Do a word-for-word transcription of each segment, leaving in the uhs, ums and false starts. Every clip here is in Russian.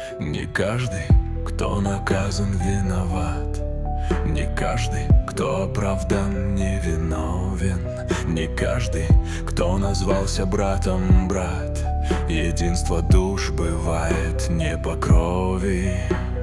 Не каждый, кто наказан, виноват. Не каждый, кто оправдан, не виновен. Не каждый, кто назвался братом, брат. Единство душ бывает не по крови.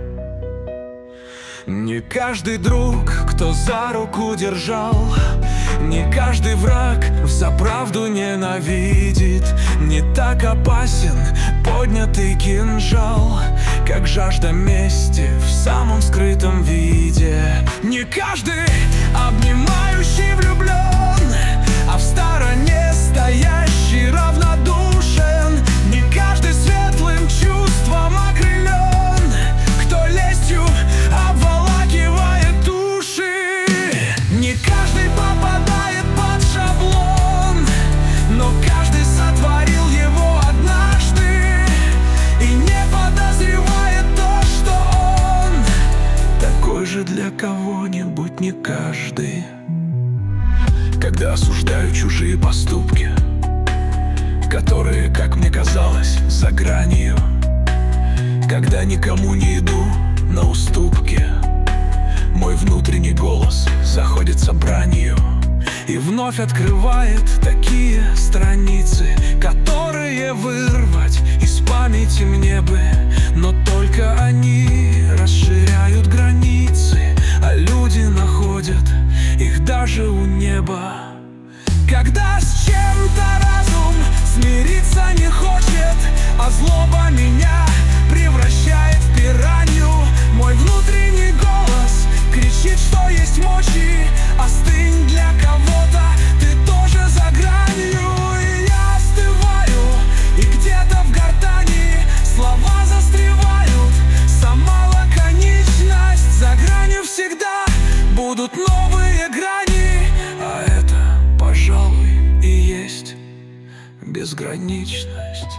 Не каждый друг, кто за руку держал. Не каждый враг за правду ненавидит. Не так опасен поднятый кинжал, как жажда мести в самом скрытом виде. Не каждый обнимающий влюблен, а в стороне стоящий равнодушен. Не каждый светлым чувством окрылен, кто лестью обволакивает души. Не каждый попадает под шаблон, но каждый сотворил его однажды и не подозревает то, что он такой же для кого-нибудь, не каждый. Когда осуждаю чужие поступки, которые, как мне казалось, за гранью, когда никому не иду на уступки, мой внутренний голос заходится бранью и вновь открывает такие страницы, которые вырвать из памяти мне бы. Но только они расширяют границы, а люди находят их даже у неба. Когда с чем-то разум смириться не хочет, а злоба меня превращает в пиранью, мой внутренний голос кричит, что есть мочи: остынь, для кого-то ты тоже за гранью. И я остываю, и где-то в гортани слова застревают. Сама лаконичность, за гранью всегда будут новые грани, а это, пожалуй, и есть безграничность.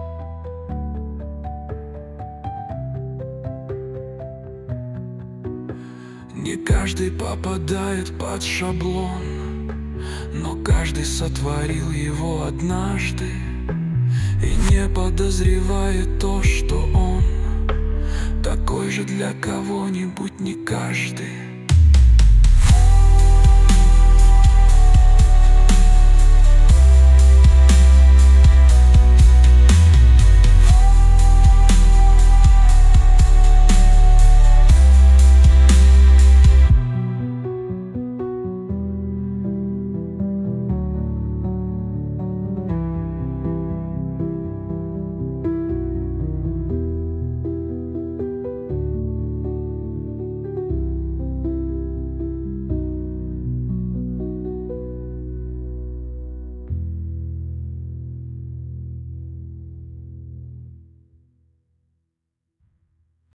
Не каждый попадает под шаблон, но каждый сотворил его однажды и не подозревает то, что он такой же для кого-нибудь, не каждый.